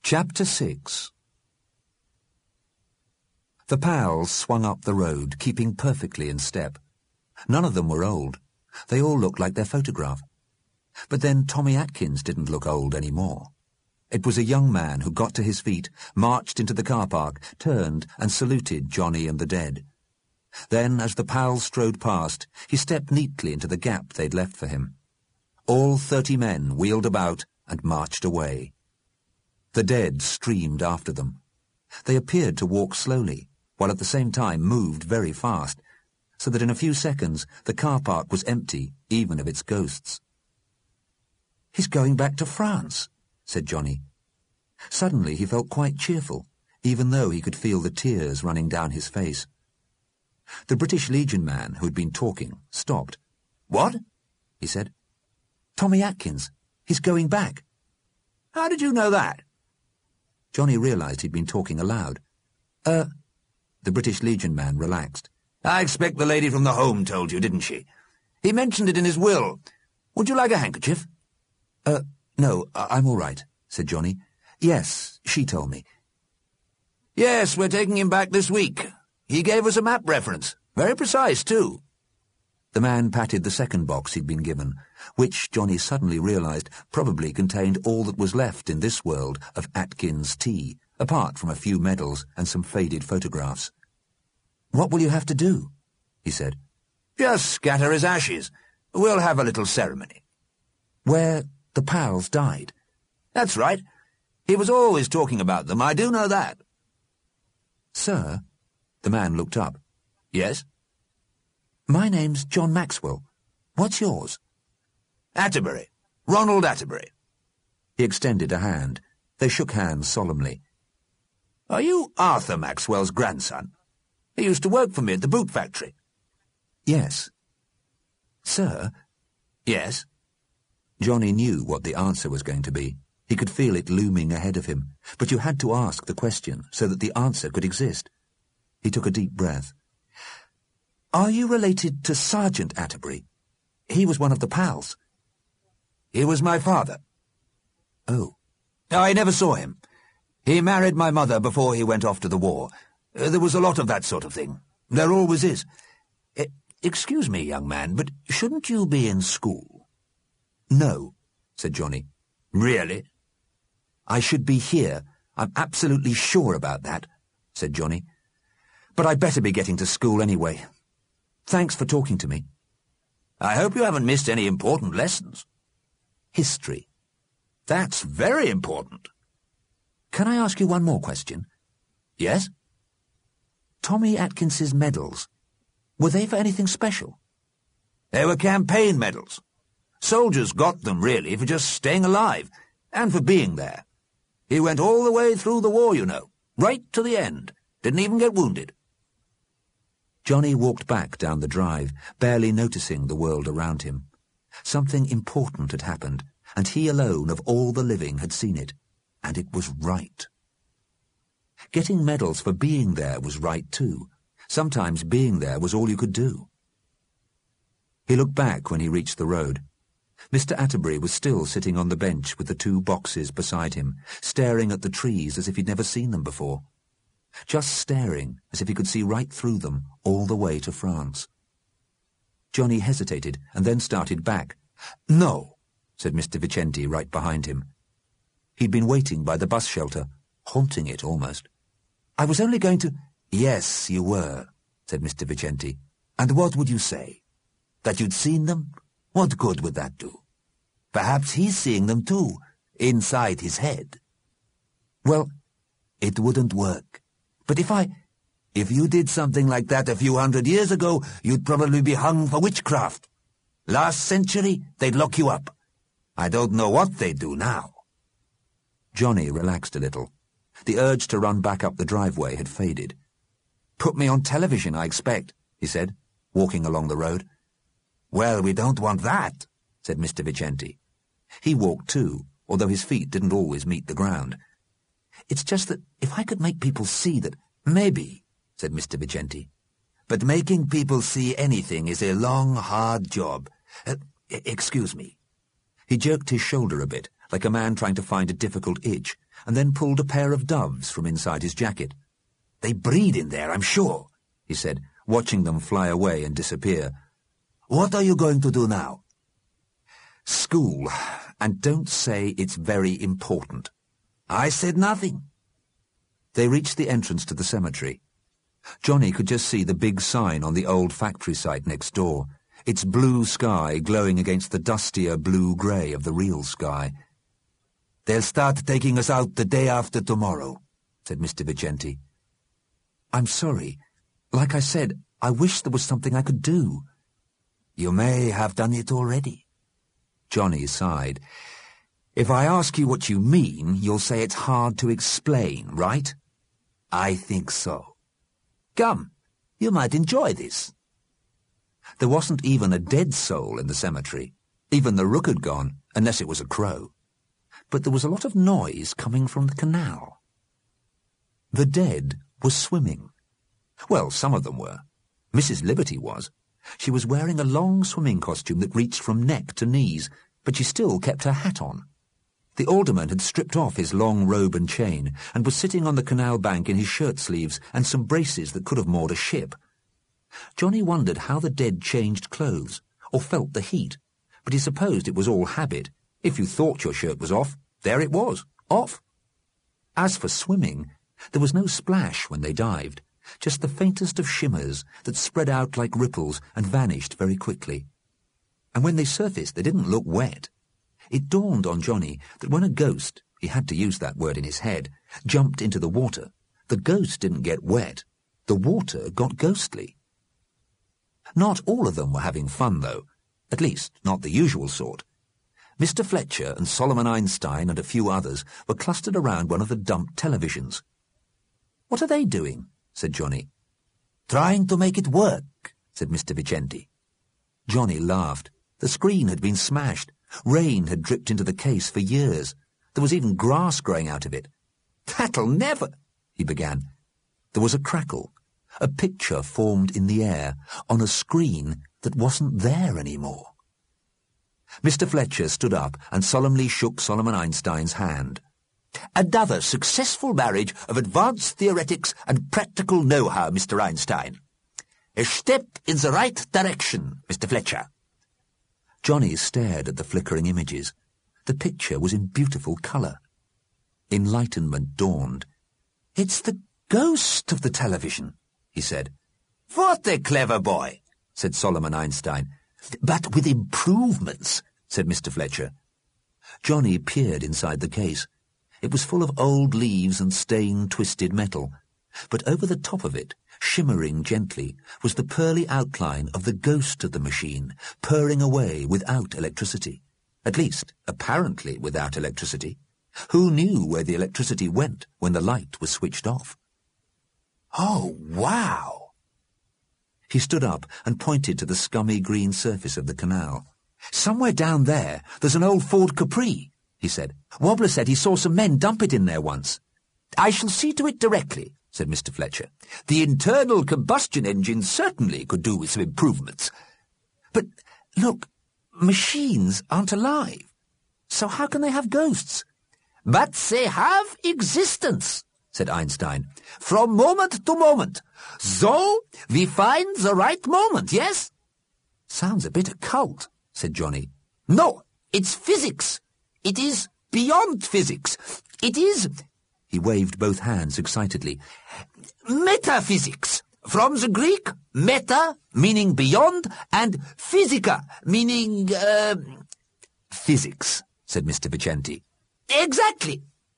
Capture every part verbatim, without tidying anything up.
Chapter six. The pals swung up the road, keeping perfectly in step. None of them were old. They all looked like their photograph. But then Tommy Atkins didn't look old anymore. It was a young man who got to his feet, marched into the car park, turned and saluted Johnny and the dead. Then, as the pals strode past, he stepped neatly into the gap they'd left for him. All thirty men wheeled about and marched away. The dead streamed after them. They appeared to walk slowly, while at the same time moved very fast, so that in a few seconds the car park was empty, even of its ghosts. "He's going back to France," said Johnny. Suddenly he felt quite cheerful, even though he could feel the tears running down his face. The British Legion man who had been talking stopped. "What?" he said. "Tommy Atkins. He's going back." "How did you know that?" Johnny realized he'd been talking aloud. Uh, the British Legion man relaxed. "I expect the lady from the Home told you, didn't she? He mentioned it in his will. Would you like a handkerchief?" Uh, no, I'm all right," said Johnny. "Yes, she told me." "Yes, we're taking him back this week. He gave us a map reference. Very precise, too." The man patted the second box he'd been given, which, Johnny suddenly realized, probably contained all that was left in this world of Atkins tea, apart from a few medals and some faded photographs. "What will you have to do?" he said. "Just scatter his ashes. We'll have a little ceremony." "Where the pals died?" "That's right. He was always talking about them, I do know that." "Sir?" The man looked up. "Yes?" "My name's John Maxwell. What's yours?" "Atterbury. Ronald Atterbury." He extended a hand. They shook hands solemnly. "Are you Arthur Maxwell's grandson? He used to work for me at the boot factory." "Yes." "Sir?" "Yes?" Johnny knew what the answer was going to be. He could feel it looming ahead of him, but you had to ask the question so that the answer could exist. He took a deep breath. "Are you related to Sergeant Atterbury? He was one of the pals." "He was my father." "Oh." "I never saw him. He married my mother before he went off to the war. Uh, there was a lot of that sort of thing. There always is. Uh, excuse me, young man, but shouldn't you be in school?" "No," said Johnny. "Really?" "I should be here. I'm absolutely sure about that," said Johnny. "But I'd better be getting to school anyway. Thanks for talking to me." "I hope you haven't missed any important lessons." "History." "That's very important." "Can I ask you one more question?" "Yes?" "Tommy Atkins's medals, were they for anything special?" "They were campaign medals. Soldiers got them, really, for just staying alive, and for being there. He went all the way through the war, you know, right to the end. Didn't even get wounded." Johnny walked back down the drive, barely noticing the world around him. Something important had happened, and he alone of all the living had seen it, and it was right. Getting medals for being there was right too. Sometimes being there was all you could do. He looked back when he reached the road. Mister Atterbury was still sitting on the bench with the two boxes beside him, staring at the trees as if he'd never seen them before. Just staring as if he could see right through them all the way to France. Johnny hesitated and then started back. "No," said Mister Vicenti right behind him. He'd been waiting by the bus shelter, haunting it almost. "I was only going to—" "Yes, you were," said Mister Vicenti. "And what would you say? That you'd seen them? What good would that do? Perhaps he's seeing them too, inside his head." "Well, it wouldn't work. But if I... If you did something like that a few hundred years ago, you'd probably be hung for witchcraft. Last century, they'd lock you up. I don't know what they'd do now." Johnny relaxed a little. The urge to run back up the driveway had faded. "Put me on television, I expect," he said, walking along the road. "Well, we don't want that," said Mister Vicenti. He walked too, although his feet didn't always meet the ground. "It's just that if I could make people see that—" "Maybe," said Mister Vicenti. "But making people see anything is a long, hard job. Uh, excuse me." He jerked his shoulder a bit, like a man trying to find a difficult itch, and then pulled a pair of doves from inside his jacket. "They breed in there, I'm sure," he said, watching them fly away and disappear. "What are you going to do now?" "School, and don't say it's very important." "I said nothing." They reached the entrance to the cemetery. Johnny could just see the big sign on the old factory site next door, its blue sky glowing against the dustier blue-grey of the real sky. "They'll start taking us out the day after tomorrow," said Mister Vicenti. "I'm sorry. Like I said, I wish there was something I could do." "You may have done it already." Johnny sighed. "If I ask you what you mean, you'll say it's hard to explain, right?" "I think so. Come, you might enjoy this." There wasn't even a dead soul in the cemetery. Even the rook had gone, unless it was a crow. But there was a lot of noise coming from the canal. The dead were swimming. Well, some of them were. Missus Liberty was. She was wearing a long swimming costume that reached from neck to knees, but she still kept her hat on. The alderman had stripped off his long robe and chain, and was sitting on the canal bank in his shirt-sleeves and some braces that could have moored a ship. Johnny wondered how the dead changed clothes, or felt the heat, but he supposed it was all habit. If you thought your shirt was off, there it was, off. As for swimming, there was no splash when they dived, just the faintest of shimmers that spread out like ripples and vanished very quickly. And when they surfaced, they didn't look wet. It dawned on Johnny that when a ghost, he had to use that word in his head, jumped into the water, the ghost didn't get wet. The water got ghostly. Not all of them were having fun, though, at least not the usual sort. Mister Fletcher and Solomon Einstein and a few others were clustered around one of the dumped televisions. "What are they doing?" said Johnny. "Trying to make it work," said Mister Vicenti. Johnny laughed. The screen had been smashed. Rain had dripped into the case for years. There was even grass growing out of it. "That'll never—" he began. There was a crackle. A picture formed in the air, on a screen that wasn't there anymore. Mister Fletcher stood up and solemnly shook Solomon Einstein's hand. "Another successful marriage of advanced theoretics and practical know-how, Mister Einstein. A step in the right direction, Mister Fletcher." Johnny stared at the flickering images. The picture was in beautiful colour. Enlightenment dawned. "It's the ghost of the television," he said. "What a clever boy," said Solomon Einstein. "But with improvements," said Mister Fletcher. Johnny peered inside the case. It was full of old leaves and stained, twisted metal. But over the top of it, shimmering gently, was the pearly outline of the ghost of the machine, purring away without electricity. At least, apparently without electricity. Who knew where the electricity went when the light was switched off? "Oh, wow!" He stood up and pointed to the scummy green surface of the canal. "Somewhere down there, there's an old Ford Capri," he said. "Wobbler said he saw some men dump it in there once." "I shall see to it directly," said Mister Fletcher. "The internal combustion engine certainly could do with some improvements." "But, look, machines aren't alive. So how can they have ghosts?" "But they have existence," said Einstein, "from moment to moment. So we find the right moment, yes?" "Sounds a bit occult," said Johnny. "No, it's physics. It is beyond physics. It is—" He waved both hands excitedly. "Metaphysics. From the Greek, meta, meaning beyond, and physica, meaning, uh... physics," said Mister Vicenti. "Exactly."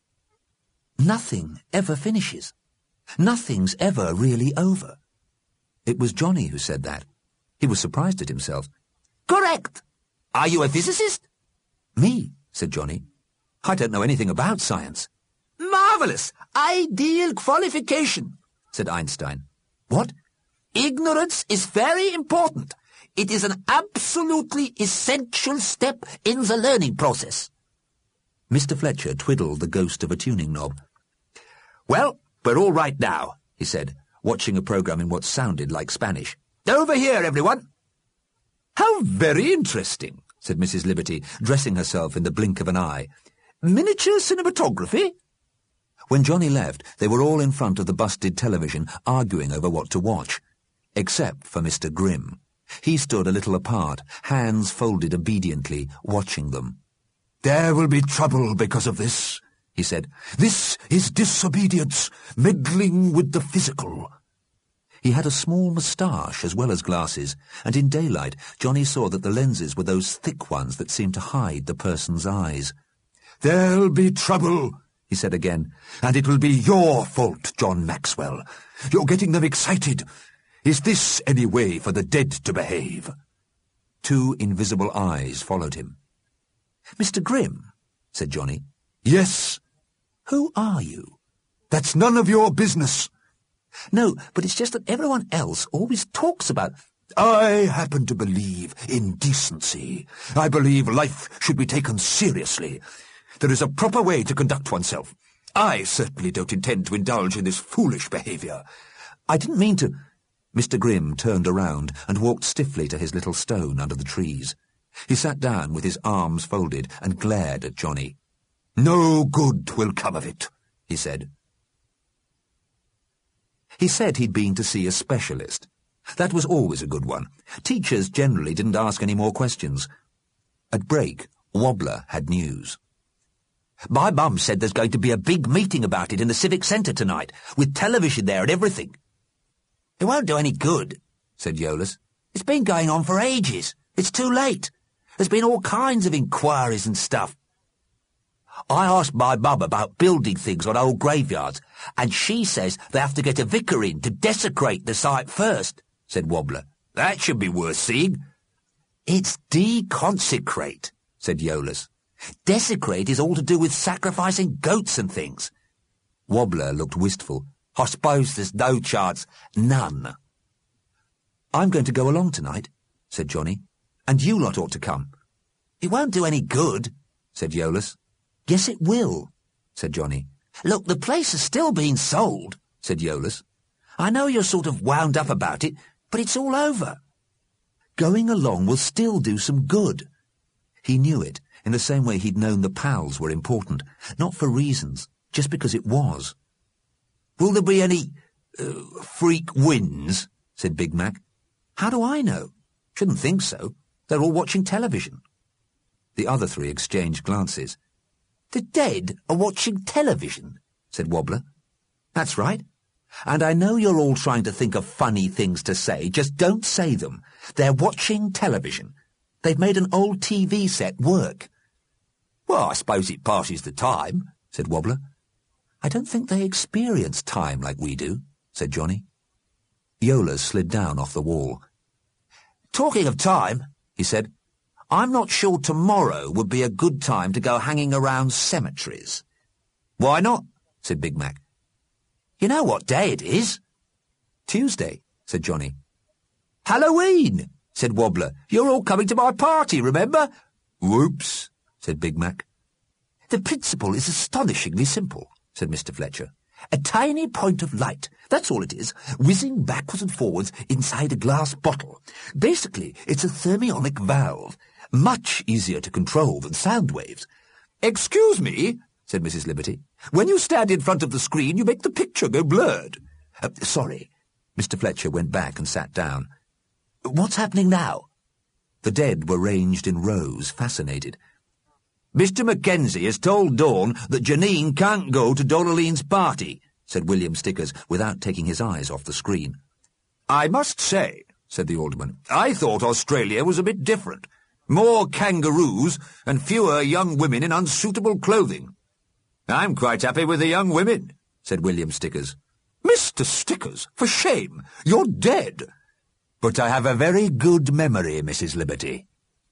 Nothing ever finishes. Nothing's ever really over. It was Johnny who said that. He was surprised at himself. "Correct. Are you a physicist?" "Me," said Johnny. "I don't know anything about science." "Marvellous! Ideal qualification," said Einstein. "What?" "Ignorance is very important. It is an absolutely essential step in the learning process." Mister Fletcher twiddled the ghost of a tuning knob. "Well, we're all right now," he said, watching a program in what sounded like Spanish. "Over here, everyone." "How very interesting," said Missus Liberty, dressing herself in the blink of an eye. Miniature cinematography? When Johnny left, they were all in front of the busted television, arguing over what to watch. Except for Mister Grimm. He stood a little apart, hands folded obediently, watching them. "There will be trouble because of this," he said. "This is disobedience, meddling with the physical." He had a small moustache as well as glasses, and in daylight Johnny saw that the lenses were those thick ones that seemed to hide the person's eyes. "There'll be trouble," he said again, "and it will be your fault, John Maxwell. You're getting them excited. Is this any way for the dead to behave?" Two invisible eyes followed him. "Mister Grimm," said Johnny. "Yes?" "Who are you?" "That's none of your business." "No, but it's just that everyone else always talks about—" "I happen to believe in decency. I believe life should be taken seriously. There is a proper way to conduct oneself. I certainly don't intend to indulge in this foolish behaviour." "I didn't mean to—" Mister Grimm turned around and walked stiffly to his little stone under the trees. He sat down with his arms folded and glared at Johnny. "No good will come of it," he said. He said he'd been to see a specialist. That was always a good one. Teachers generally didn't ask any more questions. At break, Wobbler had news. "My mum said there's going to be a big meeting about it in the Civic Centre tonight, with television there and everything." "It won't do any good," said Eolus. "It's been going on for ages. It's too late. There's been all kinds of inquiries and stuff. I asked my mum about building things on old graveyards, and she says they have to get a vicar in to desecrate the site first," said Wobbler. "That should be worth seeing." "It's deconsecrate," said Eolus. "Desecrate is all to do with sacrificing goats and things." Wobbler looked wistful. "I suppose there's no chance." "None." "I'm going to go along tonight," said Johnny. "And you lot ought to come." "It won't do any good," said Eolus. "Yes, it will," said Johnny. "Look, the place is still being sold," said Eolus. "I know you're sort of wound up about it, but it's all over." "Going along will still do some good." He knew it, in the same way he'd known the pals were important, not for reasons, just because it was. "Will there be any, uh, freak wins?" said Big Mac. "How do I know? Shouldn't think so. They're all watching television." The other three exchanged glances. "The dead are watching television," said Wobbler. "That's right. And I know you're all trying to think of funny things to say. Just don't say them. They're watching television. They've made an old T V set work." "Well, I suppose it passes the time," said Wobbler. "I don't think they experience time like we do," said Johnny. Eolus slid down off the wall. "Talking of time," he said, "I'm not sure tomorrow would be a good time to go hanging around cemeteries." "Why not?" said Big Mac. "You know what day it is?" "Tuesday," said Johnny. "Halloween," said Wobbler. "You're all coming to my party, remember?" "Whoops," said Big Mac. "The principle is astonishingly simple," said Mister Fletcher. "A tiny point of light, that's all it is, whizzing backwards and forwards inside a glass bottle. Basically, it's a thermionic valve, much easier to control than sound waves." "Excuse me," said Missus Liberty. "When you stand in front of the screen, you make the picture go blurred." Uh, sorry." Mister Fletcher went back and sat down. "What's happening now?" The dead were ranged in rows, fascinated. "Mister Mackenzie has told Dawn that Janine can't go to Donaline's party," said William Stickers, without taking his eyes off the screen. "I must say," said the Alderman, "I thought Australia was a bit different. More kangaroos and fewer young women in unsuitable clothing." "I'm quite happy with the young women," said William Stickers. "Mister Stickers, for shame! You're dead." "But I have a very good memory, Missus Liberty."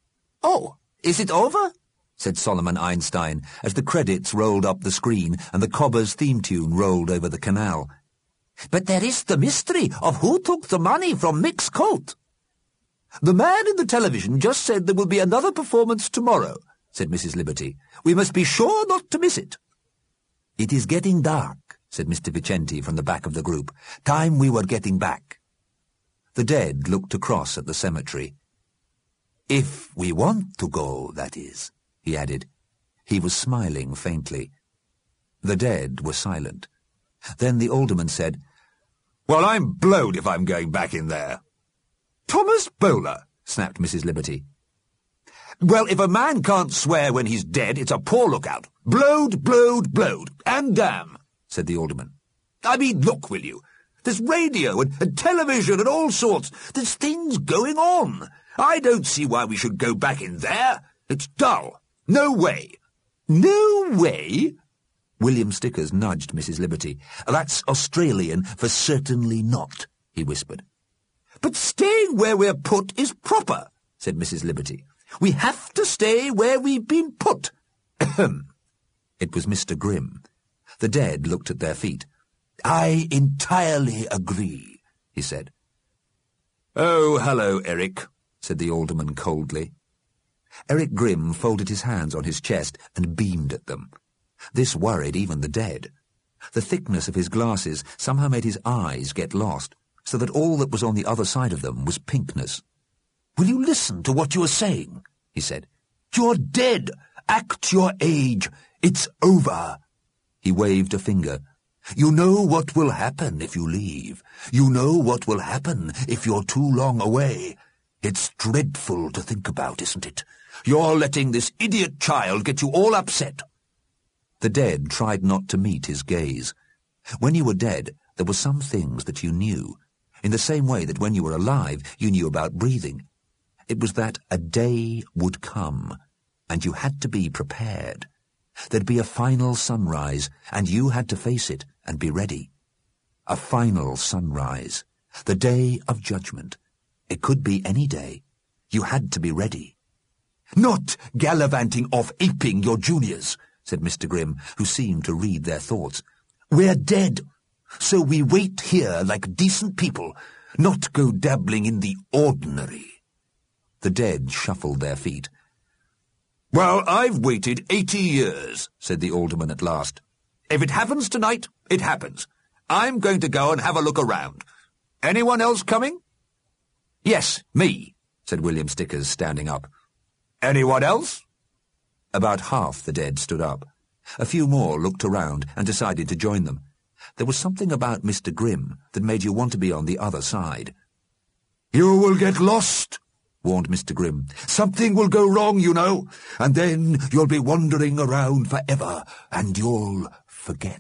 "Oh, is it over?" said Solomon Einstein, as the credits rolled up the screen and the Cobbers' theme tune rolled over the canal. "But there is the mystery of who took the money from Mick's coat." "The man in the television just said there will be another performance tomorrow," said Missus Liberty. "We must be sure not to miss it." "It is getting dark," said Mister Vicenti from the back of the group. "Time we were getting back." The dead looked across at the cemetery. "If we want to go, that is," he added. He was smiling faintly. The dead were silent. Then the alderman said, "Well, I'm blowed if I'm going back in there." "Thomas Bowler," snapped Missus Liberty. "Well, if a man can't swear when he's dead, it's a poor lookout. Blowed, blowed, blowed, and damn," said the alderman. "I mean, look, will you? There's radio and, and television and all sorts. There's things going on. I don't see why we should go back in there. It's dull. No way." "No way?" William Stickers nudged Missus Liberty. "That's Australian for certainly not," he whispered. "But staying where we're put is proper," said Missus Liberty. "We have to stay where we've been put." It was Mister Grimm. The dead looked at their feet. "I entirely agree," he said. "Oh, hello, Eric," said the alderman coldly. Eric Grimm folded his hands on his chest and beamed at them. This worried even the dead. The thickness of his glasses somehow made his eyes get lost, so that all that was on the other side of them was pinkness. "Will you listen to what you are saying?" he said. "You're dead. Act your age. It's over." He waved a finger. "You know what will happen if you leave. You know what will happen if you're too long away. It's dreadful to think about, isn't it? You're letting this idiot child get you all upset." The dead tried not to meet his gaze. When you were dead, there were some things that you knew, in the same way that when you were alive, you knew about breathing. It was that a day would come, and you had to be prepared. There'd be a final sunrise, and you had to face it and be ready. A final sunrise, the day of judgment. It could be any day. You had to be ready. "Not gallivanting off aping your juniors," said Mister Grimm, who seemed to read their thoughts. "We're dead, so we wait here like decent people, not go dabbling in the ordinary." The dead shuffled their feet. "Well, I've waited eighty years, said the alderman at last. "If it happens tonight, it happens. I'm going to go and have a look around. Anyone else coming?" "Yes, me," said William Stickers, standing up. "Anyone else?" About half the dead stood up. A few more looked around and decided to join them. There was something about Mister Grimm that made you want to be on the other side. "You will get lost," warned Mister Grimm. "Something will go wrong, you know, and then you'll be wandering around forever, and you'll forget."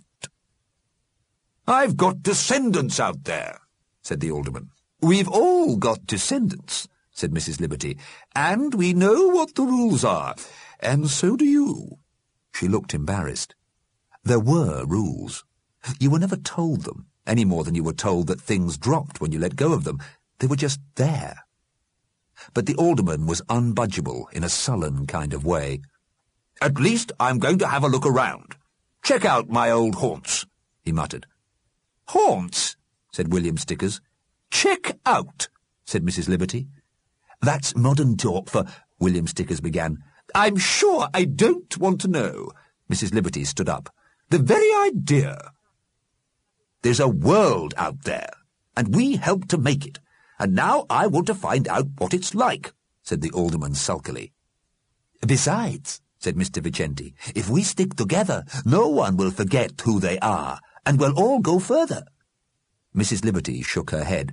"I've got descendants out there," said the alderman. "We've all got descendants," said Missus Liberty, "and we know what the rules are, and so do you." She looked embarrassed. There were rules. You were never told them, any more than you were told that things dropped when you let go of them. They were just there. But the alderman was unbudgeable in a sullen kind of way. "At least I'm going to have a look around. Check out my old haunts," he muttered. "Haunts?" said William Stickers. "Check out," said Missus Liberty. "That's modern talk for—" William Stickers began. "I'm sure I don't want to know." Missus Liberty stood up. "The very idea. There's a world out there, and we helped to make it, and now I want to find out what it's like," said the alderman sulkily. "Besides," said Mister Vicenti, "if we stick together, no one will forget who they are, and we'll all go further." Missus Liberty shook her head.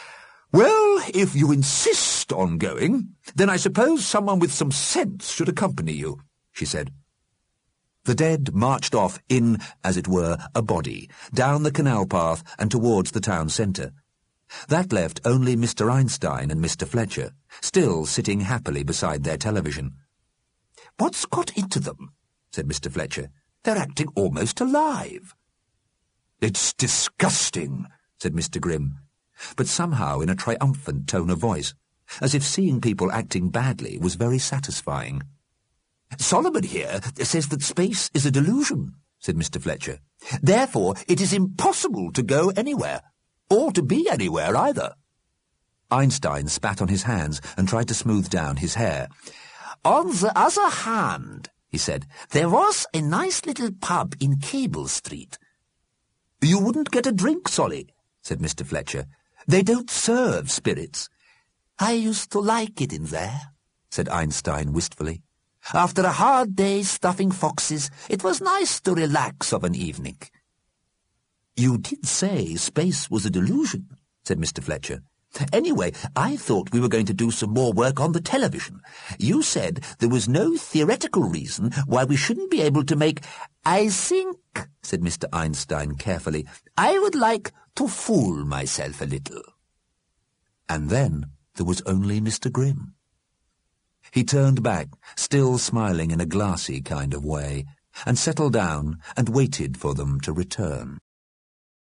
"Well, if you insist on going, then I suppose someone with some sense should accompany you," she said. The dead marched off in, as it were, a body, down the canal path and towards the town centre. That left only Mister Einstein and Mister Fletcher, still sitting happily beside their television. "What's got into them?" said Mister Fletcher. "They're acting almost alive." "It's disgusting," said Mister Grimm, but somehow in a triumphant tone of voice, as if seeing people acting badly was very satisfying. "Solomon here says that space is a delusion," said Mister Fletcher. "Therefore it is impossible to go anywhere, or to be anywhere either." Einstein spat on his hands and tried to smooth down his hair. "On the other hand," he said, "there was a nice little pub in Cable Street." "You wouldn't get a drink, Solly," said Mister Fletcher. "They don't serve spirits." "I used to like it in there," said Einstein wistfully. After a hard day stuffing foxes, it was nice to relax of an evening." "You did say space was a delusion," said Mister Fletcher. "Anyway, I thought we were going to do some more work on the television. You said there was no theoretical reason why we shouldn't be able to make—" "I think," said Mister Einstein carefully, "I would like to fool myself a little." And then there was only Mister Grimm. He turned back, still smiling in a glassy kind of way, and settled down and waited for them to return.